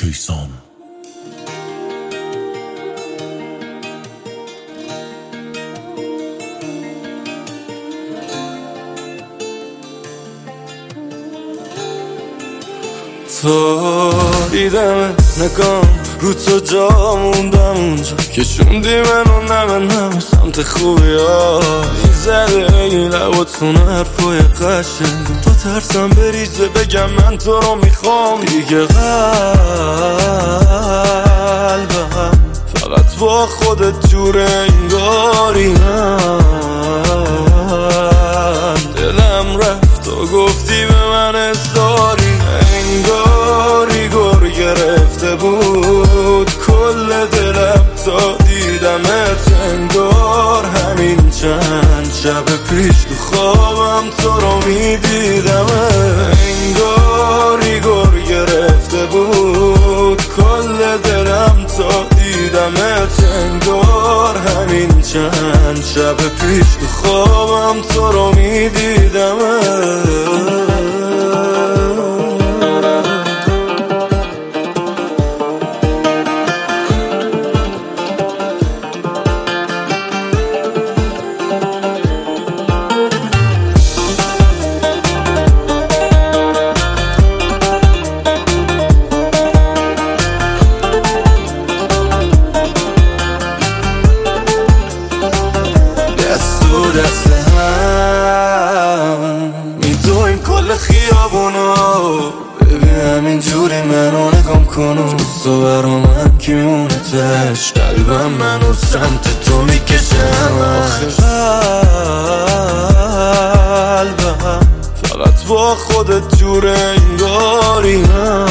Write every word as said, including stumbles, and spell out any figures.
کیسان. تو دیدم نگام رو تو جا موندم اونجا که شوندی منو نمه نمه سمت خوبی ها میزده این لباتون حرفای قشنگ تو ترسم بریزه بگم من تو رو میخوام دیگه قلبم فقط با خودت جوره انگاری من دلم رفت و گفتی به من اصداری انگاری گر گرفته بود کل دلم تا دیدمت انگار همین چند شب پیش تو خوابم تو رو میدیدم انگاری گر گرفته بود کل دلم تا دیدمت انگار همین چند شب پیش تو خوابم تو رو میدیدم دست هم میدویم کل خیابونو ببین همین جوری منو نگم کنو تو برا من که میمونتش قلبم منو سمت تو میکشم آخه قلبم فقط با خودت جوره انگاری من